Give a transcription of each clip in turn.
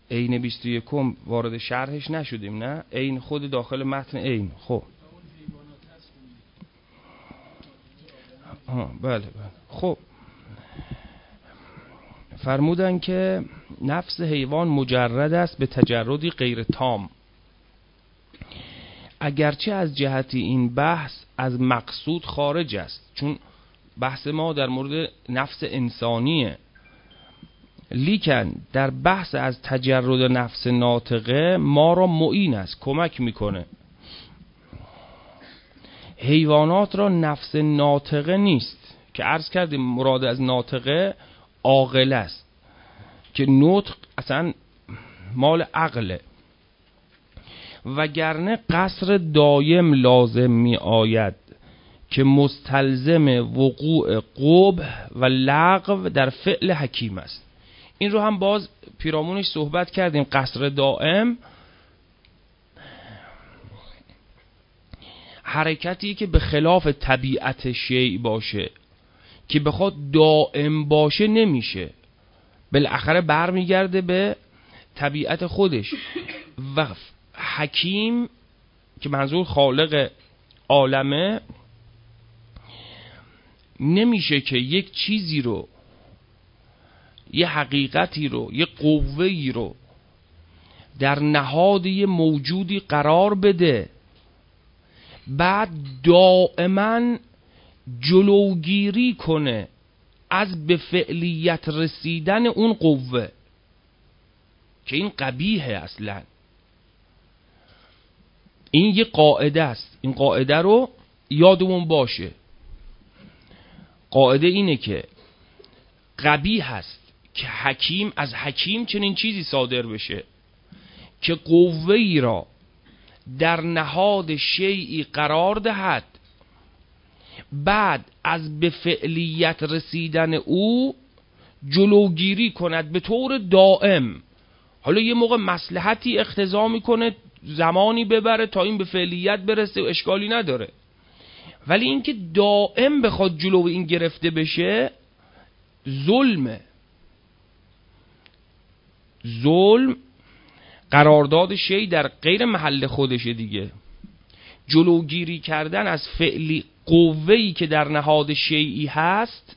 عین 21 وارد شرحش نشدیم، نه عین خود داخل متن عین. خب بله. خب فرمودن که نفس حیوان مجرد است به تجردی غیر تام، اگرچه از جهتی این بحث از مقصود خارج است، چون بحث ما در مورد نفس انسانیه، لیکن در بحث از تجرد نفس ناطقه ما را معین است، کمک میکنه. حیوانات را نفس ناطقه نیست که عرض کردیم مراد از ناطقه عاقل است، که نطق اصلا مال عقله، وگرنه قصر دایم لازم می آید که مستلزم وقوع قبح و لغو در فعل حکیم است. این رو هم باز پیرامونش صحبت کردیم. قصر دائم حرکتی که به خلاف طبیعت شیء باشه، که بخواد دائم باشه نمیشه، بالاخره برمیگرده به طبیعت خودش. و حکیم که منظور خالق عالمه، نمیشه که یک چیزی رو، یه حقیقتی رو، یه قوه‌ای رو در نهاد یه موجودی قرار بده، بعد دائما جلوگیری کنه از به فعلیت رسیدن اون قوه، که این قبیحه. اصلا این یه قاعده است، این قاعده رو یادمون باشه. قاعده اینه که قبیح است که حکیم از حکیم چنین چیزی صادر بشه که قوه‌ای را در نهاد شیئی قرار دهد، بعد از به فعلیت رسیدن او جلوگیری کند به طور دائم. حالا یه موقع مصلحتی اقتضا میکنه زمانی ببره تا این به فعلیت برسه و اشکالی نداره، ولی اینکه دائم بخواد جلو این گرفته بشه ظلمه. ظلم قرارداد شی در غیر محل خودشه دیگه. جلوگیری کردن از فعلی قوه‌ای که در نهاد شیئی هست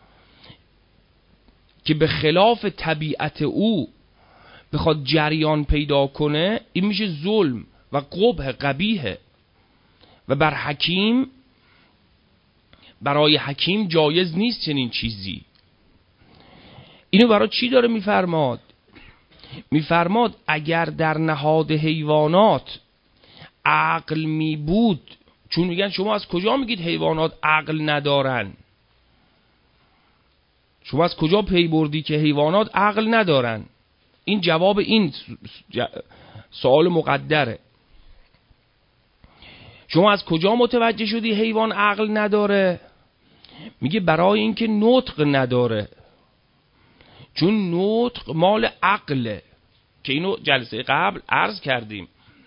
که به خلاف طبیعت او بخواد جریان پیدا کنه، این میشه ظلم و قبح، قبیحه. و برای حکیم جایز نیست چنین چیزی. اینو برای چی داره میفرماد؟ میفرماد اگر در نهاد حیوانات عقل می بود، چون میگن شما از کجا میگید حیوانات عقل ندارن؟ شما از کجا پی بردی که حیوانات عقل ندارن؟ این جواب این سوال مقدره. شما از کجا متوجه شدی حیوان عقل نداره؟ میگه برای اینکه نطق نداره، چون نطق مال عقله، که اینو جلسه قبل عرض کردیم.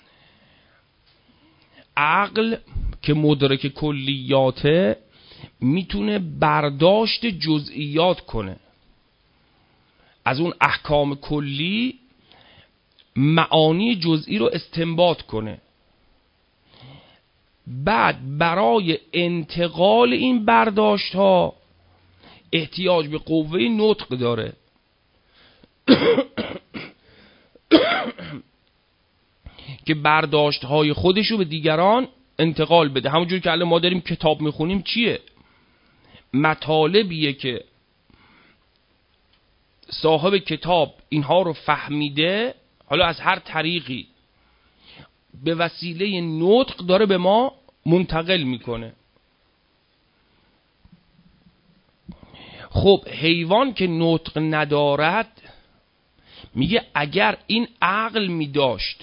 عقل که مدرک کلیاته میتونه برداشت جزئیات کنه، از اون احکام کلی معانی جزئی رو استنباط کنه، بعد برای انتقال این برداشت ها احتیاج به قوه نطق داره که برداشت های خودش رو به دیگران انتقال بده. همونجور که الان ما داریم کتاب میخونیم، چیه؟ مطالبیه که صاحب کتاب اینها رو فهمیده، حالا از هر طریقی به وسیله نطق داره به ما منتقل میکنه. خب حیوان که نطق ندارد، میگه اگر این عقل میداشت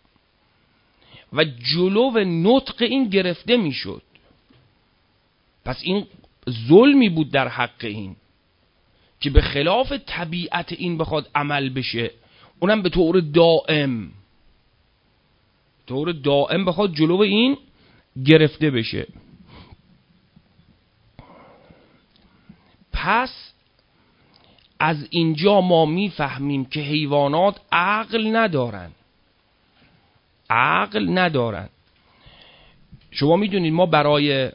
و جلو نطق این گرفته میشد، پس این ظلمی بود در حق این که به خلاف طبیعت این بخواد عمل بشه، اونم به طور دائم بخواد جلو این گرفته بشه. پس از اینجا ما میفهمیم که حیوانات عقل ندارن. شما میدونید ما برای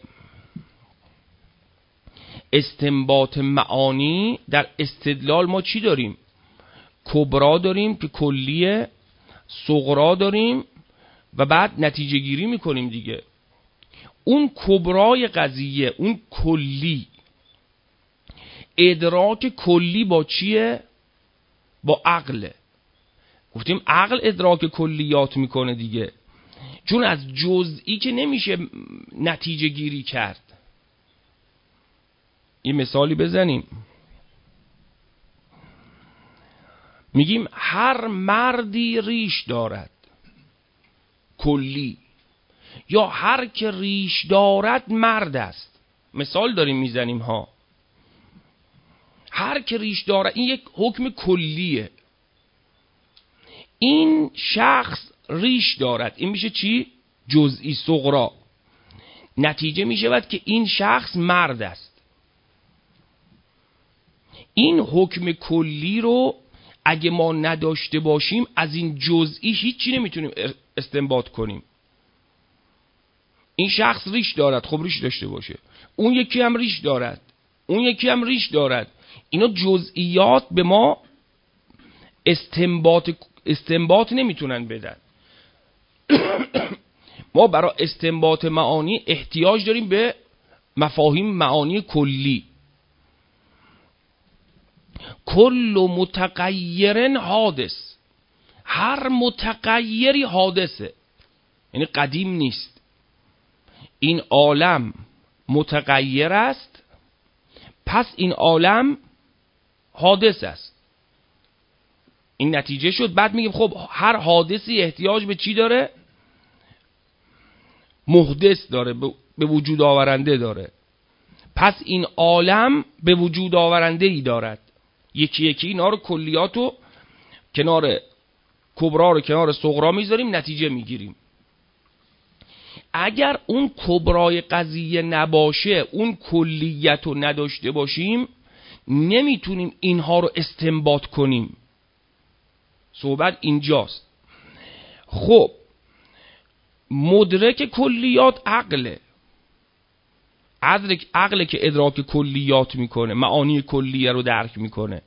استنباط معانی در استدلال ما چی داریم؟ کبرا داریم که کلیه، صغرا داریم و بعد نتیجه گیری میکنیم دیگه. اون کبرای قضیه، اون کلی، ادراک کلی با چیه؟ با عقله. گفتیم عقل ادراک کلیات میکنه دیگه، چون از جزئی که نمیشه نتیجه گیری کرد. یه مثالی بزنیم. میگیم هر مردی ریش دارد، کلی، یا هر که ریش دارد مرد است. مثال داریم میزنیم ها. هر که ریش دارد این یک حکم کلیه. این شخص ریش دارد، این میشه چی؟ جزئی صغرا. نتیجه میشود که این شخص مرد است. این حکم کلی رو اگه ما نداشته باشیم از این جزئی هیچی نمیتونیم استنباط کنیم. این شخص ریش دارد، خب ریش داشته باشه. اون یکی هم ریش دارد، اون یکی هم ریش دارد. اینا جزئیات به ما استنباط نمیتونن بدن. ما برای استنباط معانی احتیاج داریم به مفاهیم معانی کلی. کل متغیر حادث، هر متغیری حادثه، یعنی قدیم نیست. این عالم متغیر است، پس این عالم حادث است. این نتیجه شد. بعد میگیم خب هر حادثی احتیاج به چی داره؟ محدث داره، به وجود آورنده داره. پس این عالم به وجود آورنده ای دارد. یکی یکی اینا رو کلیاتو کنار کبرا رو کنار صغرا میذاریم، نتیجه میگیریم. اگر اون کبرای قضیه نباشه، اون کلیت رو نداشته باشیم، نمیتونیم اینها رو استنباط کنیم. صحبت اینجاست. خب مدرک کلیات عقله. عقله که ادراک کلیات میکنه، معانی کلیه رو درک میکنه.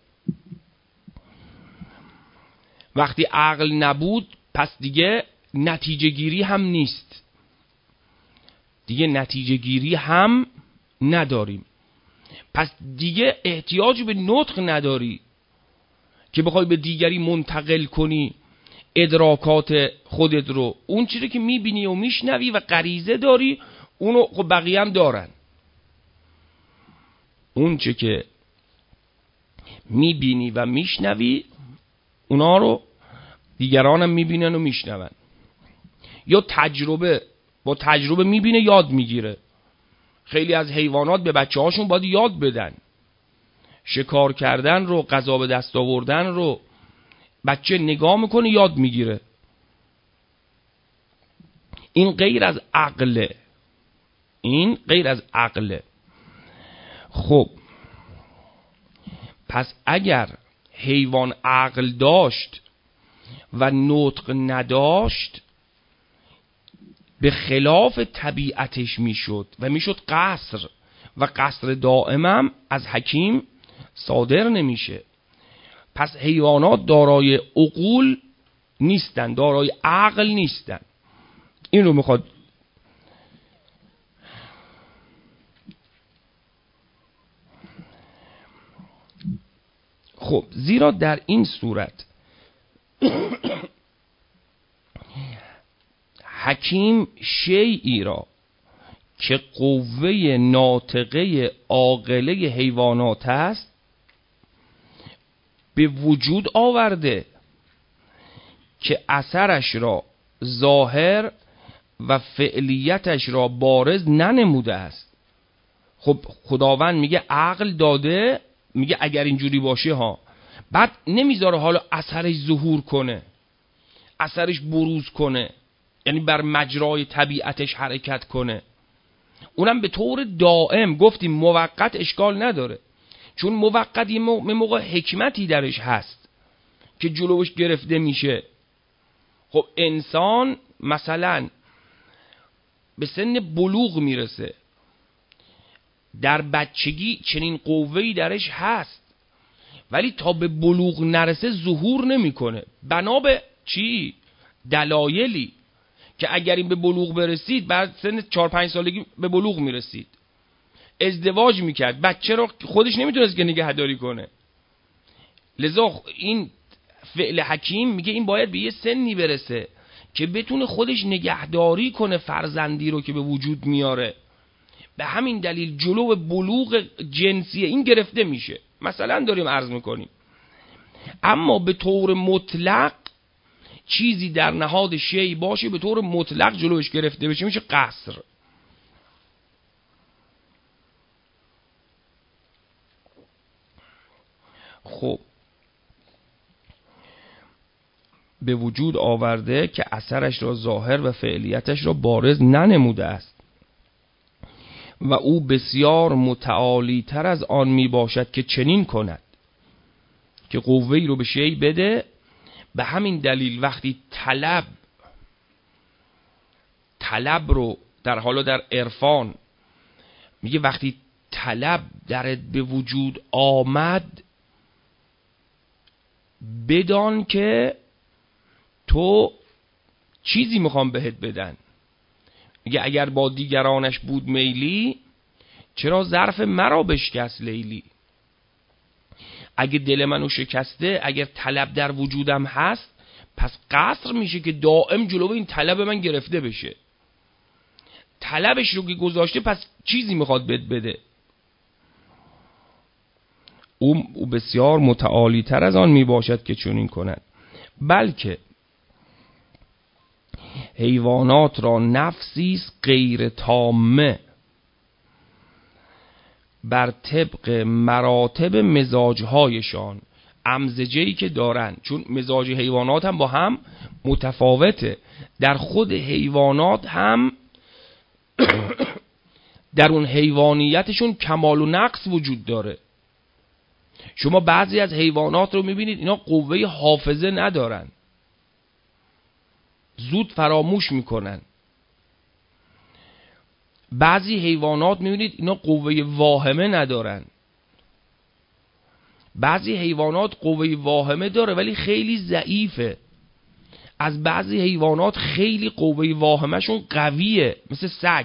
وقتی عقل نبود پس دیگه نتیجه گیری هم نیست، دیگه نتیجه گیری هم نداریم. پس دیگه احتیاج به نطق نداری که بخوای به دیگری منتقل کنی ادراکات خودت رو. اون چیزی که میبینی و میشنوی و غریزه داری، اونو خب بقیه هم دارن. اون چیزی که میبینی و میشنوی اونا رو دیگران هم میبینن و میشنون. یا با تجربه میبینه، یاد میگیره. خیلی از حیوانات به بچه هاشون باید یاد بدن. شکار کردن رو، غذا به دست آوردن رو بچه نگاه میکنه، یاد میگیره. این غیر از عقله. این غیر از عقله. خب پس اگر حیوان عقل داشت و نطق نداشت، به خلاف طبیعتش میشد و میشد قصر، و قصر دائمم از حکیم صادر نمیشه. پس حیوانات دارای عقول نیستن، دارای عقل نیستن. این رو میخواد خب زیرا در این صورت حکیم شیئی را که قوه ناطقه عاقله حیوانات است به وجود آورده که اثرش را ظاهر و فعلیتش را بارز ننموده است. خب خداوند میگه عقل داده، میگه اگر اینجوری باشه ها، بعد نمیذاره حالا اثرش ظهور کنه، اثرش بروز کنه، یعنی بر مجرای طبیعتش حرکت کنه. اونم به طور دائم. گفتیم موقت اشکال نداره، چون موقت یه موقع حکمتی درش هست که جلوش گرفته میشه. خب انسان مثلا به سن بلوغ میرسه، در بچگی چنین قوه‌ای درش هست، ولی تا به بلوغ نرسه ظهور نمیکنه. بنا به چی؟ دلایلی که اگر این به بلوغ برسید، بعد سن 4-5 سالگی به بلوغ میرسید، ازدواج میکرد، بچه رو خودش نمیتونست که نگهداری کنه. لذا این فعل حکیم میگه این باید به یه سنی برسه که بتونه خودش نگهداری کنه فرزندی رو که به وجود میاره. به همین دلیل جلو بلوغ جنسی این گرفته میشه. مثلا داریم عرض میکنیم. اما به طور مطلق چیزی در نهاد شیء باشه به طور مطلق جلوش گرفته بشه میشه قصر. خب به وجود آورده که اثرش را ظاهر و فعلیتش را بارز ننموده است و او بسیار متعالی تر از آن می باشد که چنین کند، که قوه‌ای رو به شیء بده. به همین دلیل وقتی طلب رو در عرفان میگه وقتی طلب درت به وجود آمد، بدان که تو چیزی میخوام بهت بدن. میگه اگر با دیگرانش بود میلی، چرا ظرف مرا بشکست لیلی. اگه دل منو شکسته، اگر طلب در وجودم هست، پس قصر میشه که دائم جلو این طلب من گرفته بشه. طلبش رو که گذاشته، پس چیزی میخواد بده. او بسیار متعالی تر از آن میباشد که چنین کند. بلکه حیوانات را نفسی است غیر تامه، بر طبق مراتب مزاجهایشان، امزجه‌ای که دارن. چون مزاج حیوانات هم با هم متفاوته. در خود حیوانات هم در اون حیوانیتشون کمال و نقص وجود داره. شما بعضی از حیوانات رو میبینید اینا قوه حافظه ندارن، زود فراموش میکنن. بعضی حیوانات میبینید اینا قوه واهمه ندارن. بعضی حیوانات قوه واهمه داره ولی خیلی ضعیفه. از بعضی حیوانات خیلی قوه واهمهشون قویه، مثل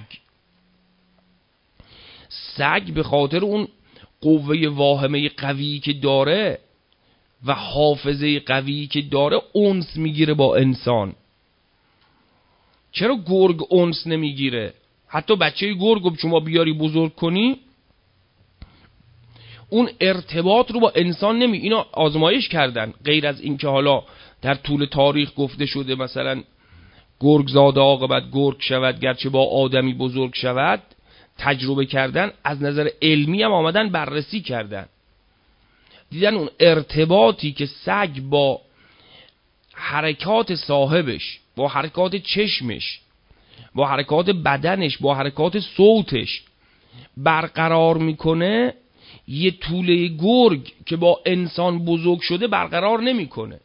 سگ به خاطر اون قوه واهمه قوی که داره و حافظه قوی که داره انس میگیره با انسان. چرا گرگ انس نمیگیره؟ حتی بچه گرگ شما بیاری بزرگ کنی، اون ارتباط رو با انسان اینا آزمایش کردن. غیر از این که حالا در طول تاریخ گفته شده مثلا گرگ زاده عاقبت گرگ شود گرچه با آدمی بزرگ شود، تجربه کردن. از نظر علمی هم آمدن بررسی کردن، دیدن اون ارتباطی که سگ با حرکات صاحبش، با حرکات چشمش، با حرکات بدنش، با حرکات صوتش برقرار میکنه، یه توله گرگ که با انسان بزرگ شده برقرار نمیکنه.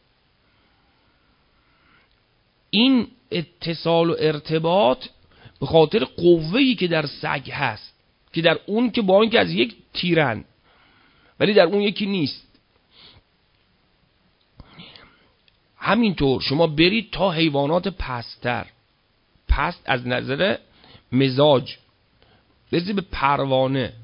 این اتصال و ارتباط به خاطر قوه‌ای که در سگ هست، که در اون که با اینکه از یک تیرن ولی در اون یکی نیست. همینطور شما برید تا حیوانات پستر، پست از نظر مزاج، برسیم به پروانه،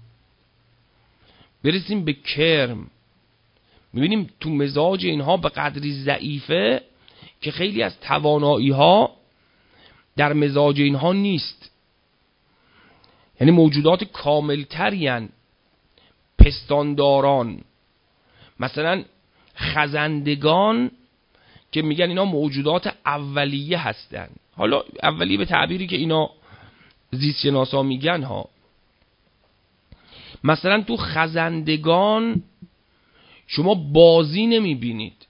برسیم به کرم، میبینیم تو مزاج اینها به قدری ضعیفه که خیلی از توانایی ها در مزاج اینها نیست. یعنی موجودات کاملترین، پستانداران، مثلا خزندگان که میگن اینا موجودات اولیه هستن. حالا اولیه به تعبیری که اینا زیست شناسا میگن ها. مثلا تو خزندگان شما بازی نمیبینید،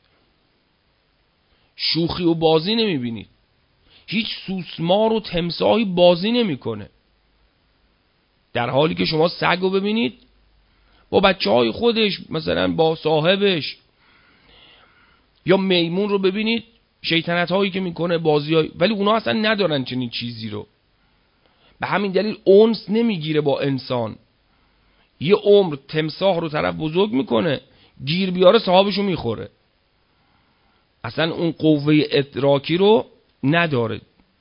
شوخی و بازی نمیبینید. هیچ سوسمار و تمساحی بازی نمیکنه، در حالی که شما سگ رو ببینید با بچه‌های خودش، مثلا با صاحبش. یا میمون رو ببینید شیطنت هایی که میکنه، بازی‌های، ولی اونا اصلا ندارن چنین چیزی رو. به همین دلیل انس نمیگیره با انسان. یه عمر تمساح رو طرف بزرگ میکنه، گیر بیاره صاحبشو میخوره. اصلا اون قوه ادراکی رو نداره.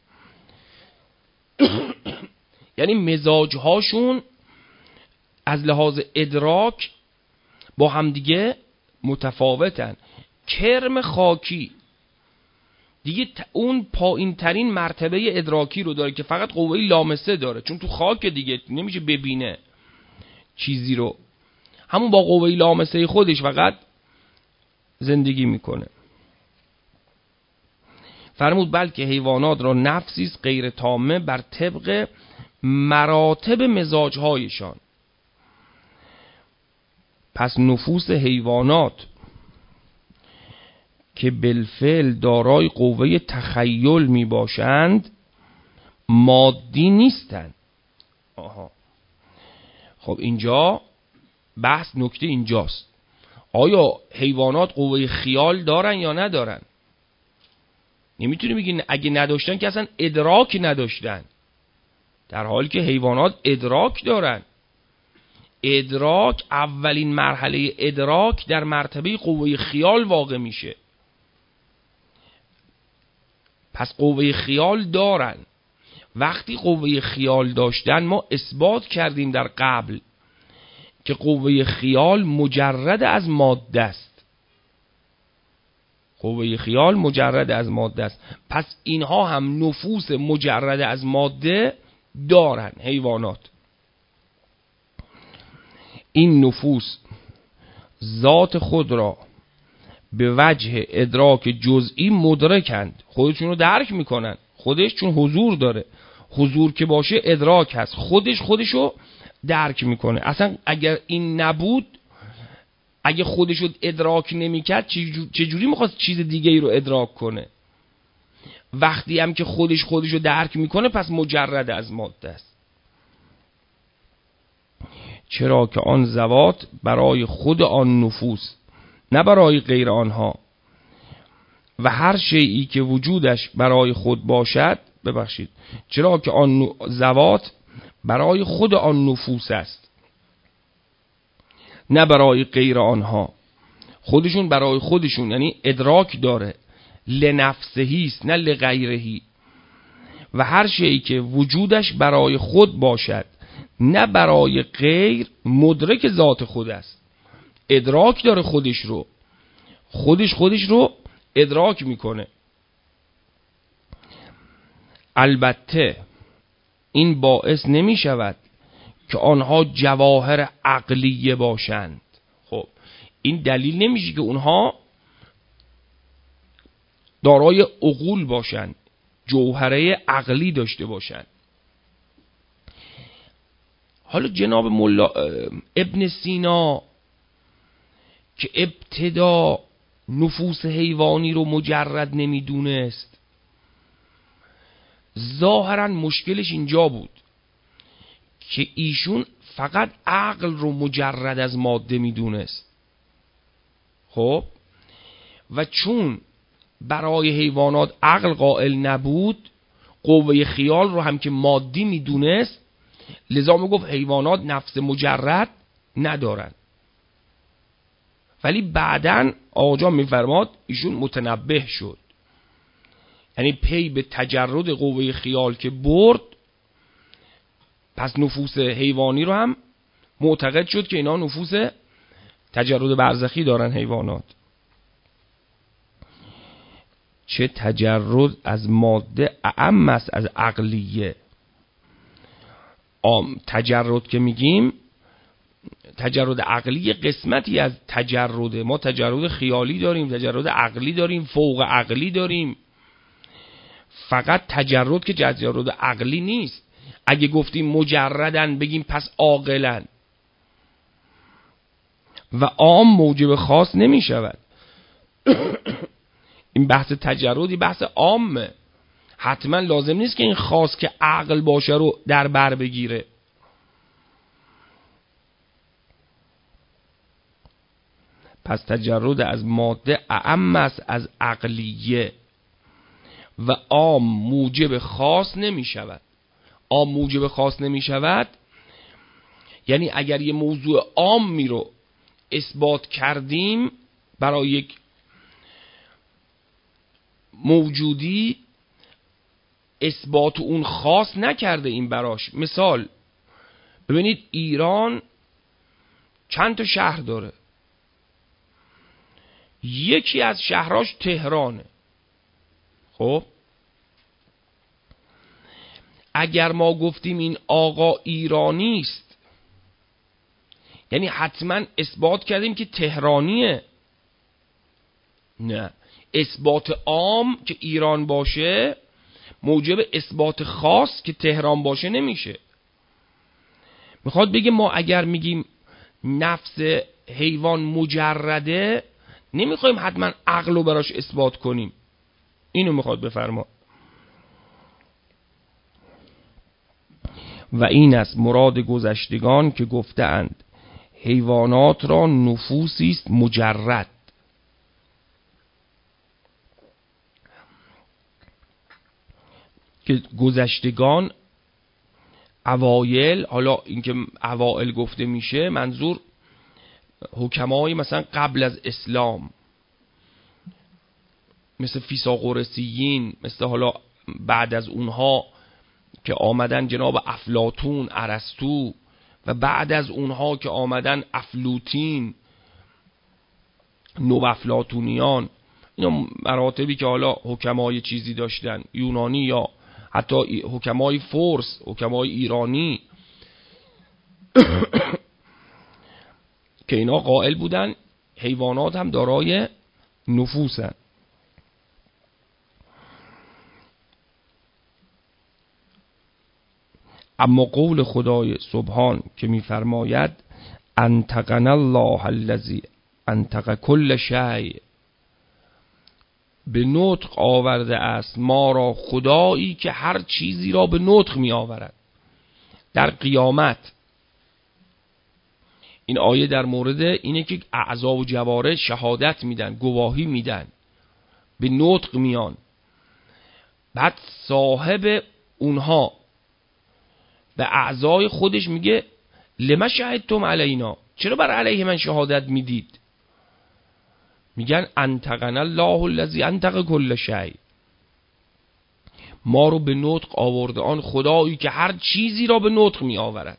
یعنی مزاجهاشون از لحاظ ادراک با همدیگه متفاوتن. کرم خاکی دیگه اون پایین ترین مرتبه ادراکی رو داره که فقط قوه لامسه داره، چون تو خاک دیگه نمیشه ببینه چیزی رو. همون با قوه لامسه خودش فقط زندگی میکنه. فرمود بلکه حیوانات را نفسی است غیر تامه بر طبق مراتب مزاجهایشان. پس نفوس حیوانات که بالفعل دارای قوه تخیل می باشند مادی نیستند. خب اینجا بحث، نکته اینجاست. آیا حیوانات قوه خیال دارن یا ندارن؟ نمیتونی بگی اگه نداشتن که اصلا ادراک نداشتن، در حالی که حیوانات ادراک دارن. ادراک، اولین مرحله ادراک در مرتبه قوه خیال واقع میشه. پس قوه خیال دارن. وقتی قوه خیال داشتن ما اثبات کردیم در قبل که قوه خیال مجرد از ماده است. قوه خیال مجرد از ماده است. پس اینها هم نفوس مجرد از ماده دارن، حیوانات. این نفوس ذات خود را به وجه ادراک جزئی مدرکند، خودشون رو درک میکنن. خودش چون حضور داره، حضور که باشه ادراک هست، خودشو درک میکنه. اصلا اگر این نبود، اگه خودشو ادراک نمیکرد چجوری میخواست چیز دیگه ای رو ادراک کنه؟ وقتی هم که خودشو درک میکنه پس مجرد از ماده است. چرا که آن ذوات برای خود آن نفوس نه برای غیر آنها، و هر شیئی که وجودش برای خود باشد، چرا که آن ذوات برای خود آن نفوس است نه برای غیر آنها. خودشون برای خودشون، یعنی ادراک داره، لنفسهی است نه لغیرهی. و هر شیئی که وجودش برای خود باشد نه برای غیر، مدرک ذات خود است. ادراک داره خودش رو ادراک میکنه. البته این باعث نمی شود که آنها جواهر عقلیه باشند. خب این دلیل نمیشه که اونها دارای عقول باشند، جوهره عقلی داشته باشند. حالا جناب مولا ابن سینا که ابتدا نفوس حیوانی رو مجرد نمیدونست، ظاهرا مشکلش اینجا بود که ایشون فقط عقل رو مجرد از ماده میدونست. خب و چون برای حیوانات عقل قائل نبود، قوه خیال رو هم که مادی میدونست، لذا میگفت حیوانات نفس مجرد ندارن. ولی بعدن آقا میفرماد ایشون متنبه شد، یعنی پی به تجرد قوه خیال که برد، پس نفوس حیوانی رو هم معتقد شد که اینا نفوس تجرد برزخی دارن حیوانات. چه تجرد از ماده اعم است از عقلیه. تجرد که میگیم، تجرد عقلی قسمتی از تجرده. ما تجرد خیالی داریم، تجرد عقلی داریم، فوق عقلی داریم. فقط تجرد که تجرد عقلی نیست. اگه گفتیم مجردن بگیم پس عاقلن و عام موجب خاص نمی شود. این بحث تجردی بحث عامه، حتما لازم نیست که این خاص که عقل باشه رو در بر بگیره. پس تجرد از ماده اعم است از عقلیه و عام موجب خاص نمی شود. عام موجب خاص نمی شود یعنی اگر یه موضوع عامی رو اثبات کردیم برای یک موجودی، اثبات اون خاص نکرده این براش. مثال ببینید ایران چند تا شهر داره، یکی از شهراش تهرانه. خب اگر ما گفتیم این آقا ایرانی است، یعنی حتما اثبات کردیم که تهرانیه؟ نه، اثبات عام که ایران باشه موجب اثبات خاص که تهران باشه نمیشه. میخواد بگه ما اگر میگیم نفس حیوان مجرده، نمیخوایم حتما عقل رو براش اثبات کنیم. اینو میخواد بفرما. و این است مراد گذشتگان که گفتند حیوانات را نفوسی است مجرد. که گذشتگان اوایل، حالا اینکه اوایل گفته میشه منظور حکمای مثلا قبل از اسلام، مثل فیثاغورسیین، مثل حالا بعد از اونها که آمدن جناب افلاطون، ارسطو، و بعد از اونها که آمدن افلوطین، نو افلاطونیان. اینا مراتبی که حالا حکمای چیزی داشتن، یونانی یا حتی حکمای فرس، حکمای ایرانی که اینا قائل بودن حیوانات هم دارای نفوسن. اما قول خدای سبحان که می‌فرماید انطقنا الله الذی انطق کل شیء، به نطق آورده است ما را خدایی که هر چیزی را به نطق می آورد. در قیامت این آیه در مورد اینه که اعضا و جوارح شهادت میدن، گواهی میدن، به نطق میان. بعد صاحب اونها به اعضای خودش میگه لما شهدتم علینا، چرا بر علیه من شهادت میدید؟ میگن انطقنا الله الذی انطق کل شیء، ما رو به نطق آورده آن خدایی که هر چیزی را به نطق می آورد.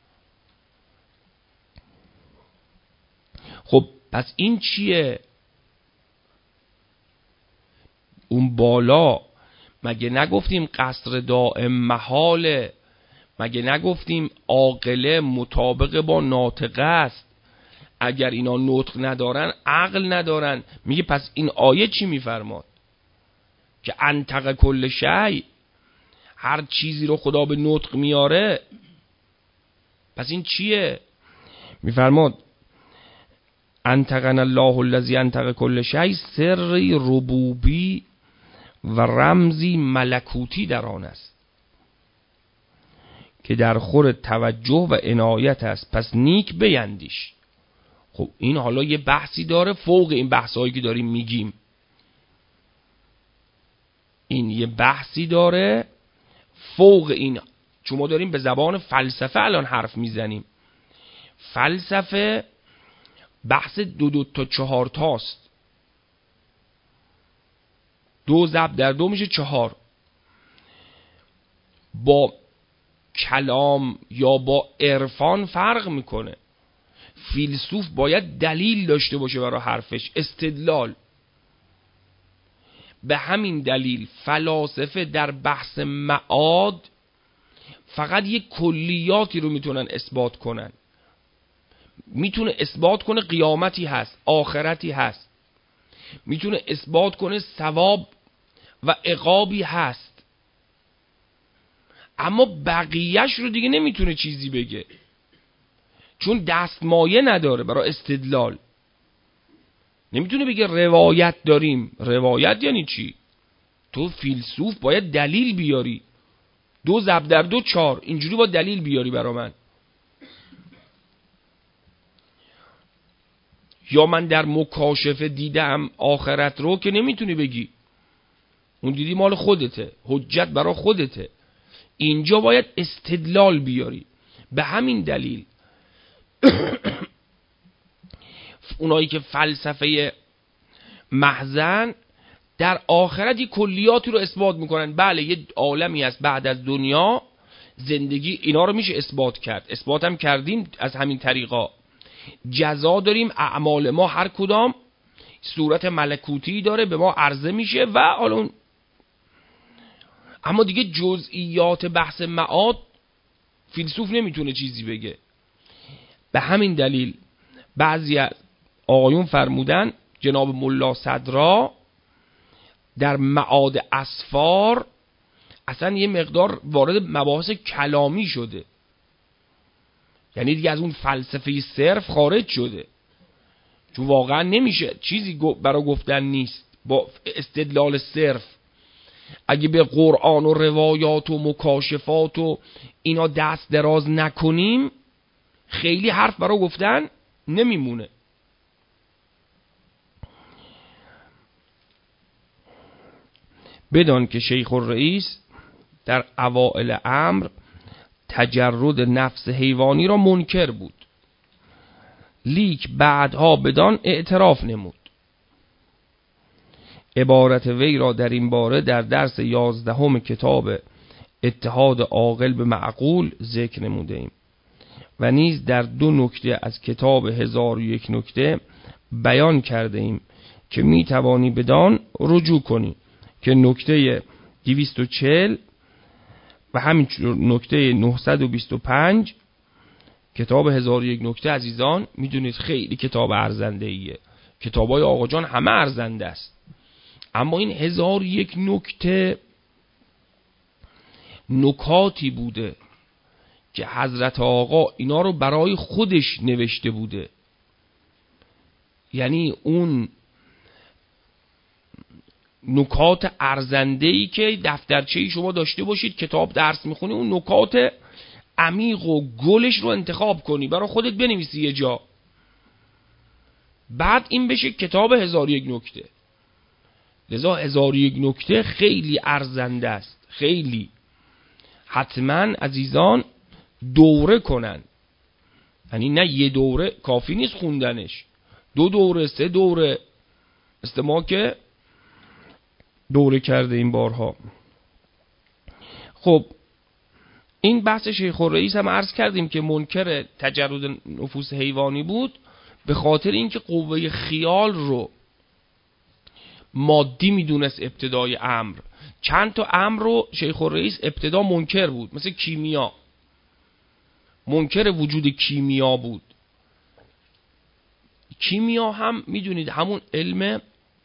خب پس این چیه؟ اون بالا مگه نگفتیم قصر دائم محاله؟ مگه نگفتیم عاقله مطابق با ناطقه است؟ اگر اینا نطق ندارن، عقل ندارن. میگه پس این آیه چی میفرماد؟ که انطق کل شیء، هر چیزی رو خدا به نطق میاره. پس این چیه؟ میفرماد انطقنا الله الذی انطق کل شیء، سری ربوبی و رمزی ملکوتی در آن است که در خور توجه و عنایت است، پس نیک بیندیش. خب این حالا یه بحثی داره فوق این بحثایی که داریم میگیم. این یه بحثی داره فوق این، چون ما داریم به زبان فلسفه الان حرف میزنیم. فلسفه بحث 2 تا 4 تاست. 2 ضرب در 2 میشه 4. با کلام یا با عرفان فرق میکنه. فیلسوف باید دلیل داشته باشه برای حرفش، استدلال. به همین دلیل فلاسفه در بحث معاد فقط یک کلیاتی رو میتونن اثبات کنن. میتونه اثبات کنه قیامتی هست، آخرتی هست، میتونه اثبات کنه ثواب و عقابی هست، اما بقیهش رو دیگه نمیتونه چیزی بگه، چون دستمایه نداره برای استدلال. نمیتونه بگه روایت داریم. روایت یعنی چی؟ تو فیلسوف باید دلیل بیاری. 2 ضرب در 2 4، اینجوری با دلیل بیاری برا من. یا من در مکاشفه دیدم آخرت رو که نمیتونی بگی، اون دیدی مال خودته، حجت برای خودته. اینجا باید استدلال بیاری. به همین دلیل اونایی که فلسفه محضن در آخرت یه کلیاتی رو اثبات میکنن. بله یه عالمی هست بعد از دنیا زندگی، اینا رو میشه اثبات کرد، اثبات هم کردیم از همین طریقا. جزا داریم، اعمال ما هر کدام صورت ملکوتی داره، به ما عرضه میشه و حالا اما دیگه جزئیات بحث معاد فیلسوف نمیتونه چیزی بگه. به همین دلیل بعضی از آقایون فرمودن، جناب ملا صدرا در معاد اسفار اصلا یه مقدار وارد مباحث کلامی شده، یعنی دیگه از اون فلسفه صرف خارج شده، چون واقعا نمیشه چیزی برای گفتن نیست با استدلال صرف. اگه به قرآن و روایات و مکاشفات و اینا دست دراز نکنیم خیلی حرف برای گفتن نمیمونه. بدان که شیخ الرئیس در اوائل امر تجرد نفس حیوانی را منکر بود، لیک بعدها بدان اعتراف نمود. عبارت وی را در این باره در درس 11 کتاب اتحاد عاقل به معقول ذکر نموده ایم و نیز در 2 نکته از کتاب 1001 نکته بیان کرده ایم که می توانی بدان رجوع کنی، که نکته 240 و همین نکته 925 کتاب 1001 نکته. عزیزان میدونید خیلی کتاب ارزنده ایه، کتابای آقا جان همه ارزنده است، اما این 1001 نکته نکاتی بوده که حضرت آقا اینا رو برای خودش نوشته بوده. یعنی اون نکات ارزنده‌ای که دفترچه‌ای شما داشته باشید کتاب درس میخونی، اون نکات عمیق و گلش رو انتخاب کنی برای خودت بنویسی یه جا، بعد این بشه کتاب 1001 نکته. لذا 1001 نکته خیلی ارزنده است، خیلی. حتما عزیزان دوره کنن، یعنی نه یه دوره کافی نیست خوندنش، 2 دوره 3 دوره ما که دوره کرده این بارها. خب این بحث شیخ الرئیس هم عرض کردیم که منکر تجرد نفوس حیوانی بود، به خاطر اینکه قوه خیال رو مادی میدونست ابتدای امر. چند تا امر رو شیخ الرئیس ابتدا منکر بود، مثل کیمیا، منکر وجود کیمیا بود. کیمیا هم میدونید همون علم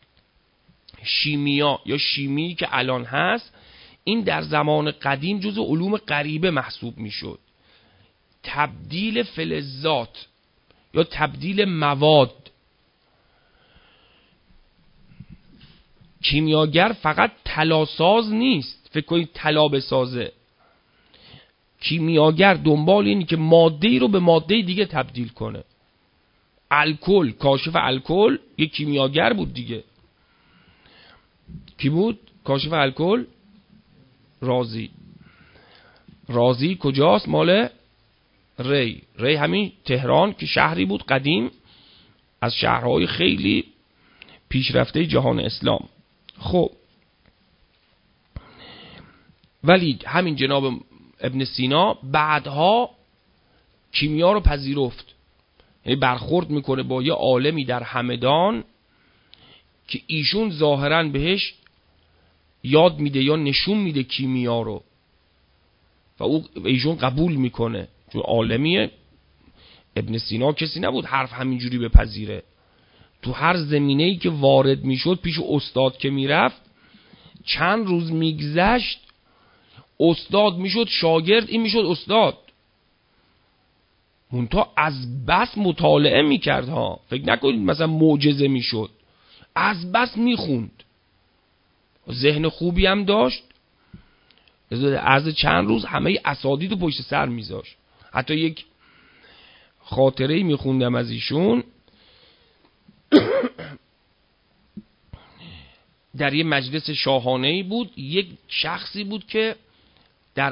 شیمیا یا شیمی که الان هست، این در زمان قدیم جزو علوم غریبه محسوب میشد. تبدیل فلزات یا تبدیل مواد. کیمیاگر فقط طلاساز نیست، فکر کنید طلا بسازه. کیمیاگر دنبال اینه که ماده‌ای رو به ماده دیگه تبدیل کنه. الکل، کاشف الکل یک کیمیاگر بود دیگه. کی بود کاشف الکل؟ رازی. رازی کجاست؟ مال ری همین تهران که شهری بود قدیم از شهرهای خیلی پیشرفته جهان اسلام. خب ولی همین جناب ابن سینا بعدها کیمیا رو پذیرفت، یعنی برخورد میکنه با یه عالمی در همدان که ایشون ظاهرا بهش یاد میده یا نشون میده کیمیا رو و ایشون قبول میکنه، چون عالمیه. ابن سینا کسی نبود حرف همینجوری بپذیره. تو هر زمینه‌ای که وارد میشد پیش استاد که میرفت، چند روز میگذشت استاد میشد شاگرد، این میشد استاد. منتها از بس مطالعه میکرد ها، فکر نکنید مثلا معجزه میشد، از بس میخوند، ذهن خوبی هم داشت. از چند روز همه اساتید رو پشت سر میذاشت. حتی یک خاطره‌ای میخوندم از ایشون در یه مجلس شاهانه‌ای بود، یک شخصی بود که در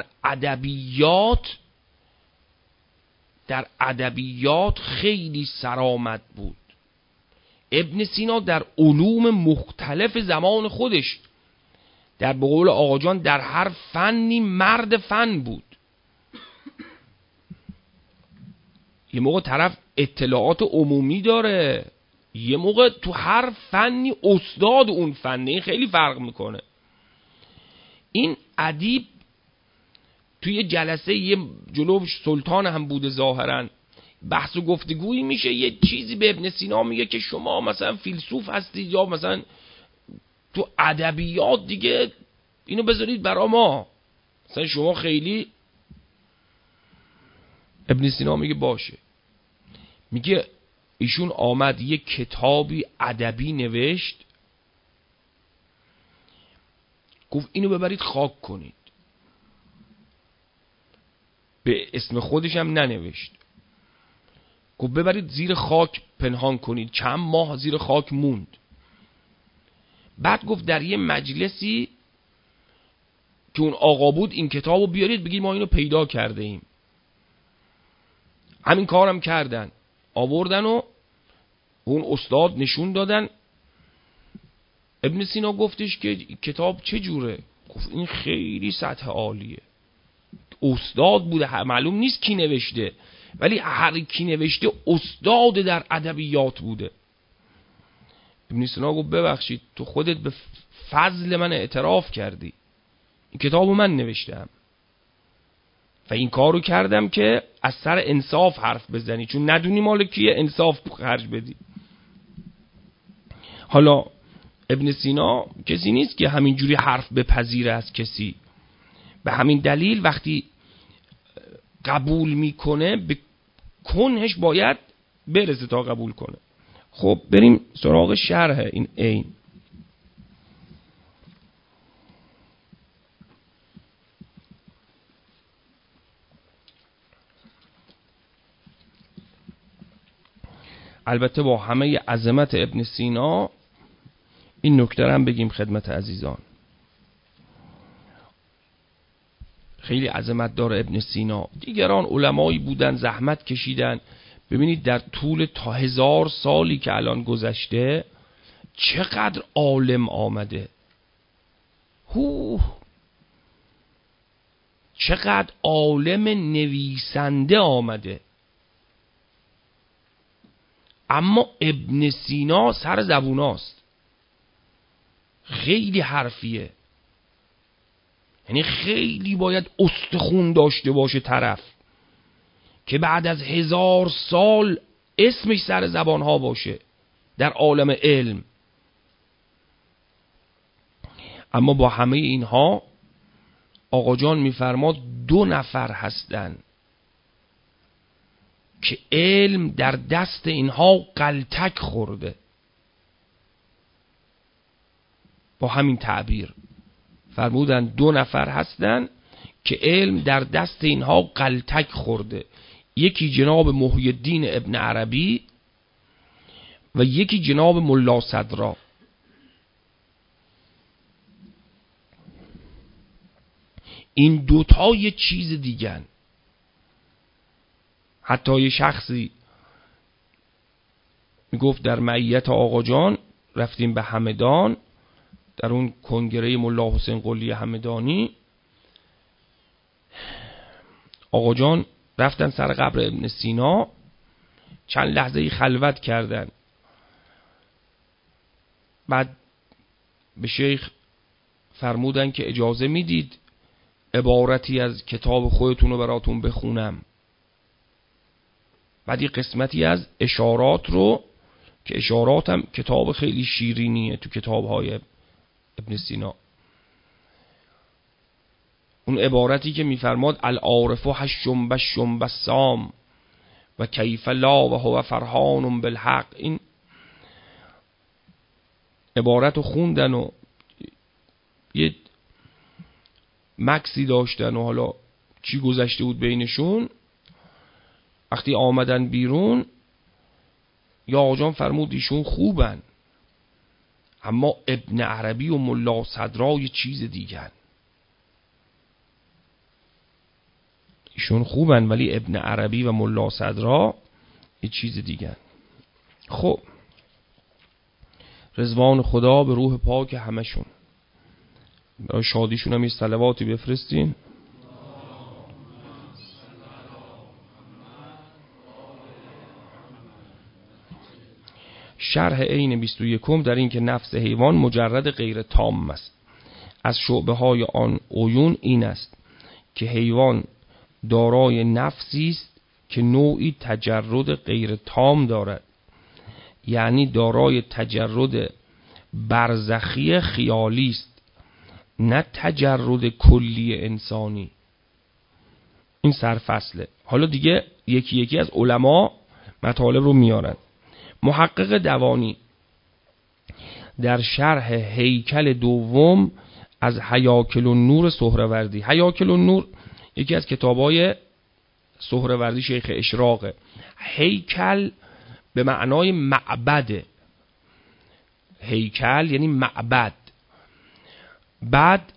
ادبیات خیلی سرآمد بود. ابن سینا در علوم مختلف زمان خودش، در به قول آقا جان در هر فنی مرد فن بود. یه موقع طرف اطلاعات عمومی داره، یه موقع تو هر فنی استاد اون فنه. این خیلی فرق میکنه. این ادیب توی جلسه یه جلو سلطان هم بوده، ظاهرا بحث و گفتگویی میشه، یه چیزی به ابن سینا میگه که شما مثلا فیلسوف هستید یا مثلا تو ادبیات دیگه اینو بذارید برا ما، مثلا شما خیلی. ابن سینا میگه باشه. میگه ایشون آمد یک کتابی ادبی نوشت، گفت اینو ببرید خاک کنید. به اسم خودش هم ننوشت، گفت ببرید زیر خاک پنهان کنید. چند ماه زیر خاک موند. بعد گفت در یه مجلسی که اون آقا بود این کتابو بیارید بگید ما اینو پیدا کرده ایم. همین کارم کردن، آوردن و اون استاد نشون دادن. ابن سینا گفتش که کتاب چه جوره؟ گفت این خیلی سطح عالیه. استاد بوده، معلوم نیست کی نوشته، ولی هر کی نوشته استاد در ادبیات بوده. ابن سینا گفت ببخشید تو خودت به فضل من اعتراف کردی، این کتابو من نوشتم و این کارو کردم که از سر انصاف حرف بزنی، چون ندونی مال کیه، انصاف خرج بدی. حالا ابن سینا کسی نیست که همینجوری حرف بپذیره از کسی. به همین دلیل وقتی قبول میکنه به کنهش باید برسه تا قبول کنه. خب بریم سراغ شرح این عین. البته با همه عظمت ابن سینا این نکته هم بگیم خدمت عزیزان، خیلی عظمت داره ابن سینا. دیگران علمایی بودن زحمت کشیدن. ببینید در طول تا 1000 سالی که الان گذشته چقدر عالم آمده، چقدر عالم نویسنده آمده. اما ابن سینا سر زبوناست، خیلی حرفیه، یعنی خیلی باید استخون داشته باشه طرف که بعد از 1000 سال اسمش سر زبانها باشه در عالم علم. اما با همه اینها آقا جان میفرماد 2 نفر هستن که علم در دست اینها غلتک خورده. با همین تعبیر فرمودن 2 نفر هستن که علم در دست اینها غلتک خورده. یکی جناب محی الدین ابن عربی و یکی جناب ملا صدرا. این دوتا یه چیز دیگن. حتی یه شخصی میگفت در معیت آقا جان رفتیم به همدان، در اون کنگره ملا حسین قلی همدانی، آقا جان رفتن سر قبر ابن سینا، چند لحظه خلوت کردن. بعد به شیخ فرمودن که اجازه میدید عبارتی از کتاب خودتون رو براتون بخونم. بعد یه قسمتی از اشارات رو، که اشارات هم کتاب خیلی شیرینیه تو کتاب‌های ابن سینا، اون عبارتی که میفرماد العارف هشم بشم بسام و کیف لا و هو فرحان بالحق، این عبارت رو خوندن و یه مکسی داشتن و حالا چی گذشته بود بینشون. وقتی آمدن بیرون یا آجان فرمود ایشون خوبن، اما ابن عربی و ملا صدرا یه چیز دیگن. ایشون خوبن ولی ابن عربی و ملا صدرا یه چیز دیگن. خب رضوان خدا به روح پاک همشون، برای شادیشون هم یه صلواتی بفرستین. شرح عین 21 در این که نفس حیوان مجرد غیر تام است. از شعبه های آن عیون این است که حیوان دارای نفسی است که نوعی تجرد غیر تام دارد، یعنی دارای تجرد برزخی خیالی است، نه تجرد کلی انسانی. این سرفصله. حالا دیگه یکی یکی از علما مطالب رو میارن. محقق دوانی در شرح هیکل دوم از حیاکل النور سهروردی، حیاکل النور یکی از کتابای سهروردی شیخ اشراقه. هیکل به معنای معبده، هیکل یعنی معبد. بعد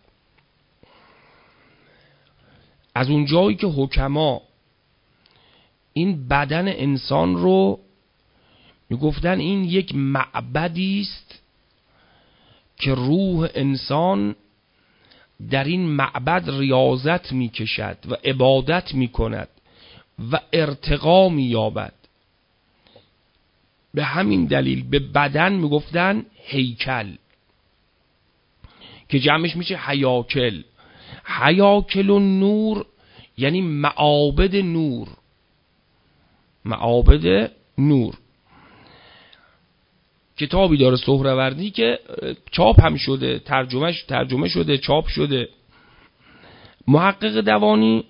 از اون جایی که حکما این بدن انسان رو میگفتن این یک معبدی است که روح انسان در این معبد ریاضت میکشد و عبادت میکند و ارتقا مییابد، به همین دلیل به بدن میگفتن هیکل که جمعش میشه حیاکل. حیاکل النور یعنی معابد نور، معابد نور. کتابی داره سهروردی که چاپ هم شده، ترجمه شده، چاپ شده. محقق دوانی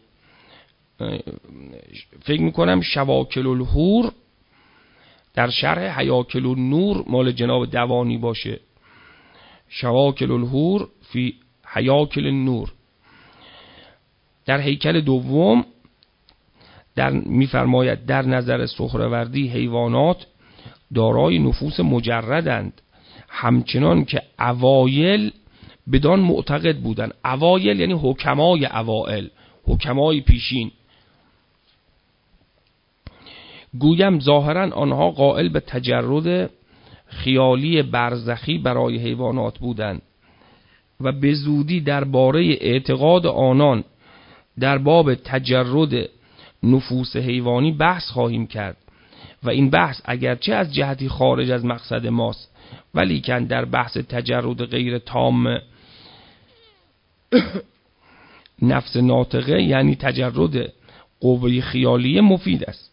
فکر میکنم شواکل الحور در شرح حیاکل النور مال جناب دوانی باشه. شواکل الحور فی حیاکل النور. در هیکل دوم در میفرماید در نظر سهروردی حیوانات دارای نفوس مجردند، همچنان که اوایل بدان معتقد بودند. اوایل یعنی حکمای اوائل، حکمای پیشین. گویم ظاهرا آنها قائل به تجرد خیالی برزخی برای حیوانات بودند و به زودی درباره اعتقاد آنان در باب تجرد نفوس حیوانی بحث خواهیم کرد و این بحث اگرچه از جهتی خارج از مقصد ماست ولیکن در بحث تجرد غیر تام نفس ناطقه یعنی تجرد قوه خیالی مفید است.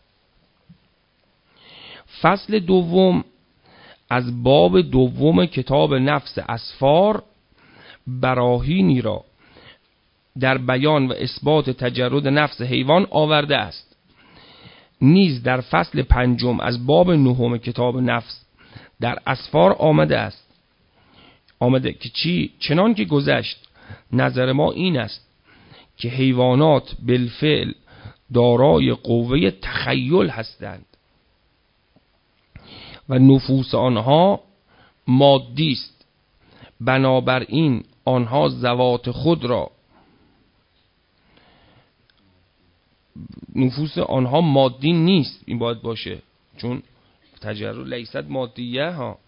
فصل دوم از باب دوم کتاب نفس اسفار براهینی را در بیان و اثبات تجرد نفس حیوان آورده است. نیز در فصل پنجم از باب نهم کتاب نفس در اسفار آمده که چنان که گذشت نظر ما این است که حیوانات بالفعل دارای قوه تخیل هستند و نفوس آنها مادی است، بنابراین آنها ذوات خود را، نفوس آنها مادی نیست، این باید باشه چون تجرد لیست مادیه ها.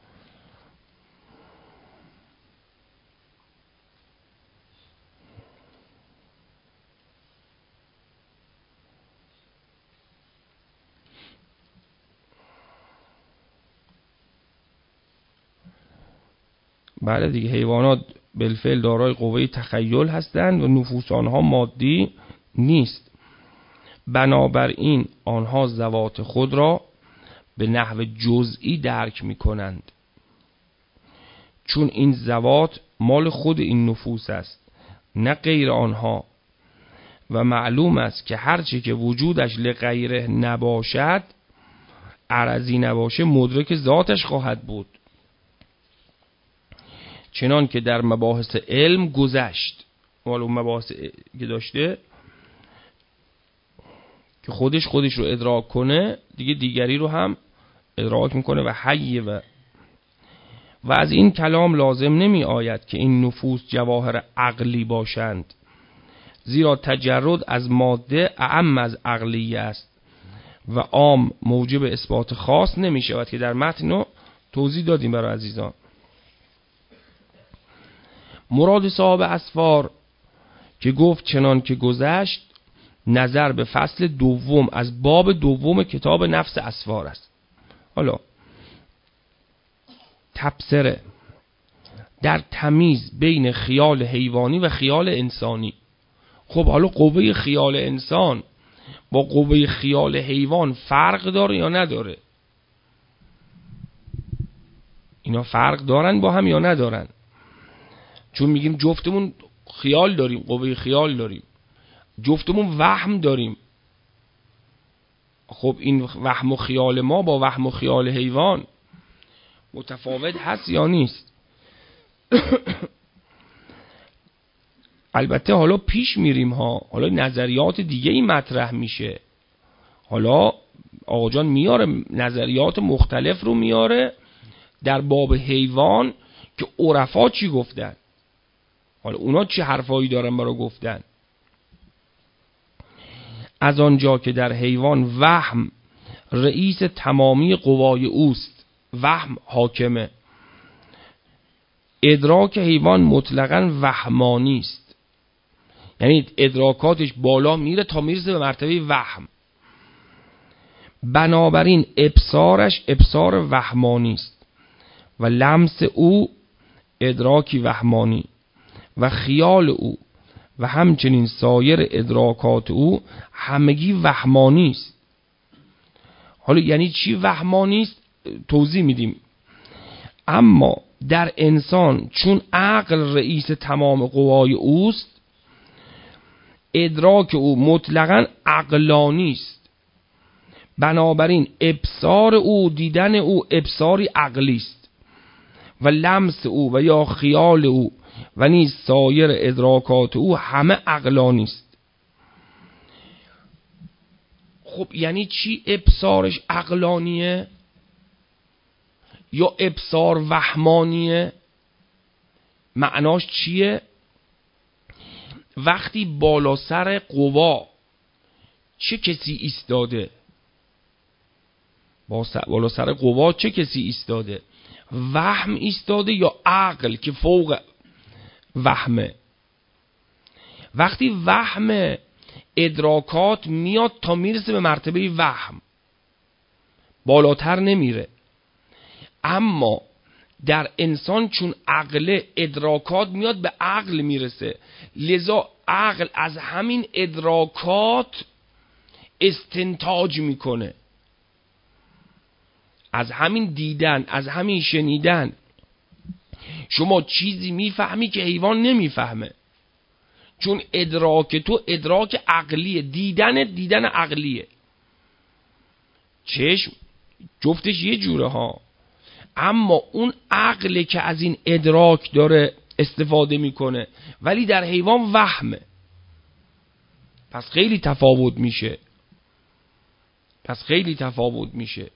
بله دیگه، حیوانات بالفعل دارای قوه تخیل هستند و نفوس آنها مادی نیست، بنابراین آنها ذوات خود را به نحو جزئی درک می کنند، چون این ذوات مال خود این نفوس است نه غیر آنها، و معلوم است که هرچی که وجودش لغیره نباشد، عرضی نباشه، مدرک ذاتش خواهد بود. چنان که در مباحث علم گذشت، اون مباحث که داشته که خودش رو ادراک کنه دیگه دیگری رو هم ادراک میکنه و حی و از این کلام لازم نمی آید که این نفوس جواهر عقلی باشند، زیرا تجرد از ماده اعم از عقلیه است و عام موجب اثبات خاص نمی شود که در متن توضیح دادیم برای عزیزان. مراد صاحب اسفار که گفت چنان که گذشت نظر به فصل دوم از باب دوم کتاب نفس اسفار است. حالا تبصره در تمیز بین خیال حیوانی و خیال انسانی. خب حالا قوه خیال انسان با قوه خیال حیوان فرق داره یا نداره؟ اینا فرق دارن با هم یا ندارن؟ چون میگیم جفتمون خیال داریم، قوه خیال داریم، جفتمون وهم داریم. خب این وهم و خیال ما با وهم و خیال حیوان متفاوت هست یا نیست؟ البته حالا پیش میریم ها، حالا نظریات دیگه ای مطرح میشه. حالا آقا جان میاره نظریات مختلف رو میاره در باب حیوان که عرفا چی گفتن، حالا اونا چه حرفایی دارن برای گفتن. از آنجا که در حیوان وهم رئیس تمامی قوای اوست، وهم حاکمه، ادراک حیوان مطلقاً وهمانی است، یعنی ادراکاتش بالا میره تا میرسه به مرتبه وهم. بنابراین ابصارش ابصار وهمانی است و لمس او ادراکی وهمانی و خیال او و همچنین سایر ادراکات او همگی وهمانی است. حالا یعنی چی وهمانی است؟ توضیح میدیم. اما در انسان چون عقل رئیس تمام قوای اوست، ادراک او مطلقاً عقلانی است. بنابراین ابصار او، دیدن او ابصاری عقلی است و لمس او و یا خیال او و نیز سایر ادراکات او همه عقلانی است. خب یعنی چی ابصارش عقلانیه یا ابصار وهمانیه؟ معناش چیه؟ وقتی بالا سر قوا چه کسی ایستاده، بالا سر قوا چه کسی ایستاده؟ وهم ایستاده یا عقل که فوق وهمه؟ وقتی وهم ادراکات میاد تا میرسه به مرتبه وهم، بالاتر نمیره. اما در انسان چون عقل، ادراکات میاد به عقل میرسه، لذا عقل از همین ادراکات استنتاج میکنه، از همین دیدن، از همین شنیدن شما چیزی میفهمی که حیوان نمیفهمه، چون ادراک تو ادراک عقلیه، دیدن عقلیه. چشم جفتش یه جوره ها، اما اون عقله که از این ادراک داره استفاده میکنه، ولی در حیوان وهمه. پس خیلی تفاوت میشه.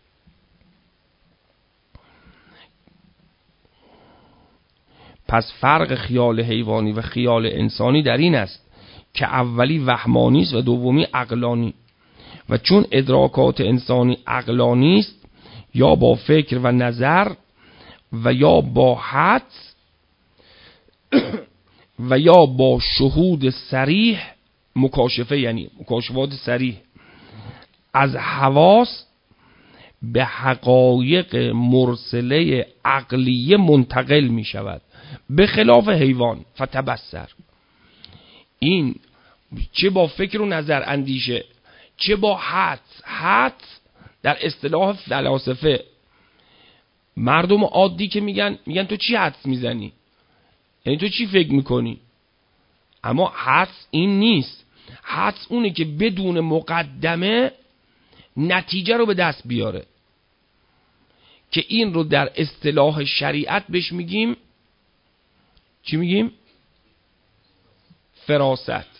پس فرق خیال حیوانی و خیال انسانی در این است که اولی وهمانی است و دومی عقلانی. و چون ادراکات انسانی عقلانی است، یا با فکر و نظر و یا با حدس و یا با شهود صریح، مکاشفه یعنی مکاشفات صریح از حواس به حقایق مرسله عقلیه منتقل می شود، به خلاف حیوان. فتبصر، این چه با فکر و نظر اندیشه، چه با حدس در اصطلاح فلاسفه، مردم عادی که میگن تو چی حدس میزنی، یعنی تو چی فکر میکنی. اما حدس این نیست. حدس اونه که بدون مقدمه نتیجه رو به دست بیاره، که این رو در اصطلاح شریعت بهش میگیم چی میگیم؟ فراست.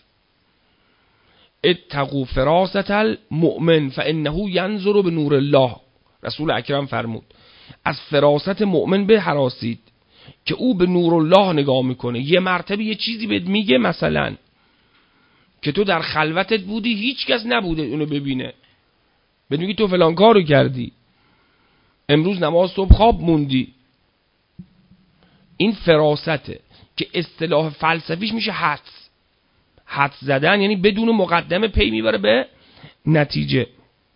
اتقوا فراست المؤمن فانه ینظر به نور الله. رسول اکرم فرمود از فراست مؤمن بهراسید که او به نور الله نگاه میکنه. یه مرتبه یه چیزی بهت میگه، مثلا که تو در خلوتت بودی هیچ کس نبوده اونو ببینه، بهت میگی تو فلان کارو کردی، امروز نماز صبح خواب موندی. این فراسته که اصطلاح فلسفیش میشه حدس زدن، یعنی بدون مقدمه پی میبره به نتیجه.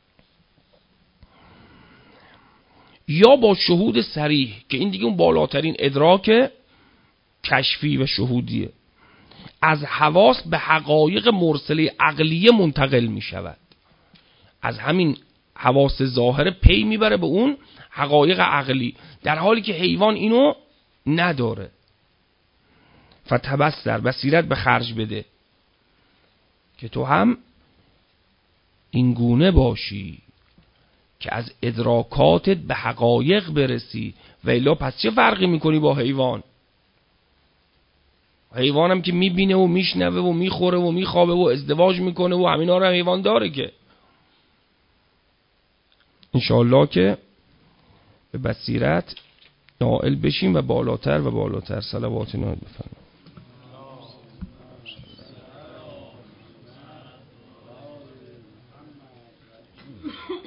یا با شهود صریح که این دیگه اون بالاترین ادراک کشفی و شهودیه، از حواس به حقایق مرسله عقلیه منتقل می شود. از همین حواس ظاهره پی میبره به اون حقایق عقلی، در حالی که حیوان اینو نداره. فتبصر، بصیرت به خرج بده که تو هم این گونه باشی که از ادراکاتت به حقایق برسی. و الا پس چه فرقی میکنی با حیوان؟ حیوان هم که میبینه و میشنوه و میخوره و میخوابه و ازدواج میکنه و همینا رو هم حیوان داره. که انشاءالله که به بصیرت نائل بشیم و بالاتر و بالاتر. صلوات نائل بفرمایید.